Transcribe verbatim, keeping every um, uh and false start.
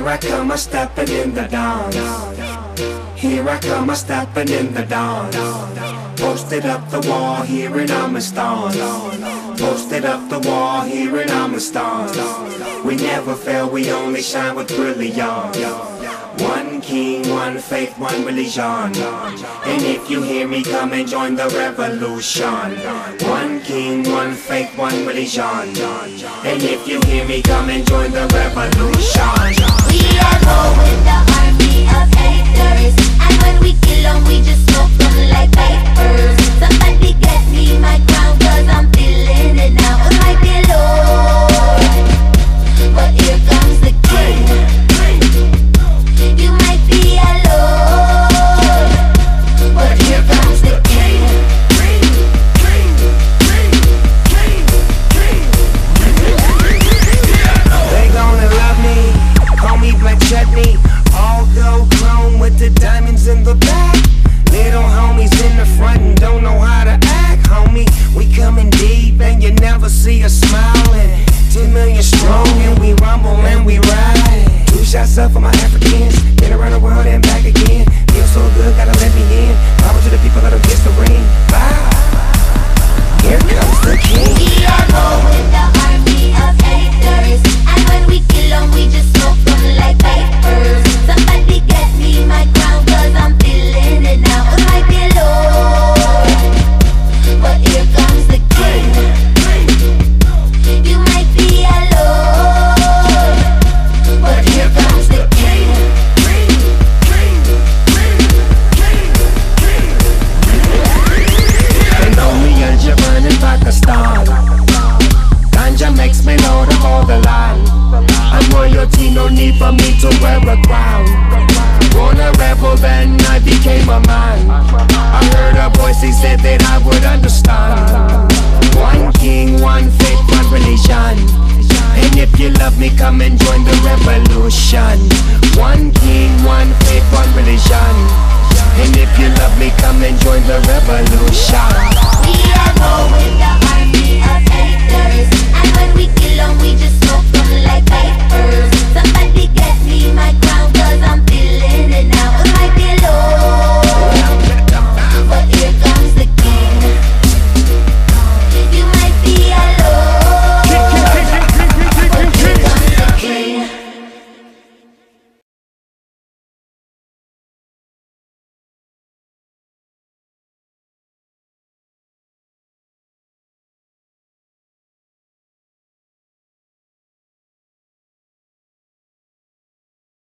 Here I come, I'm stepping in the dawn. Here I come, I'm stepping in the dawn. Posted up the wall, here and I'm a star. Posted up the wall, here and I'm a star. We never fail, we only shine with brilliance. One king, one faith, one religion. And if you hear me, come and join the revolution. One king, one faith, one religion. And if you hear me, come and join the revolution. We are going the army of haters, and when we kill them, we just smoke them like vapors. Somebody get me my crown, cause I'm feeling it now. It might be low, but here comes the king. You might be alone, but here comes the king. They gonna love me, call me Black Chutney. All gold chrome with the diamonds in the back. Little homies in the front and don't know how to act, homie. We coming deep and you never see us smiling. Ten million strong and we rumble and we ride. Two shots up for my Africans, been around the world and back again. Feel so good, gotta let me in. Power to the people that'll kiss the ring. Bye. Here comes the king. We are going the army of haters, and when we kill them, we just smoke them like vapors. Somebody get me my crown, cause I'm feeling it now. It might be low, but here comes the king. You might be alone, but here comes the king. They know me as Japan in Pakistan. Ganja makes me know to hold the line. I'm royalty, no need for me to wear a crown. Born a rebel, then I became a man. I heard a voice, he said that I would understand. One king, one faith, one religion. And if you love me, come and join the revolution. One king, one faith, one religion. And if you love me, come and join the revolution. We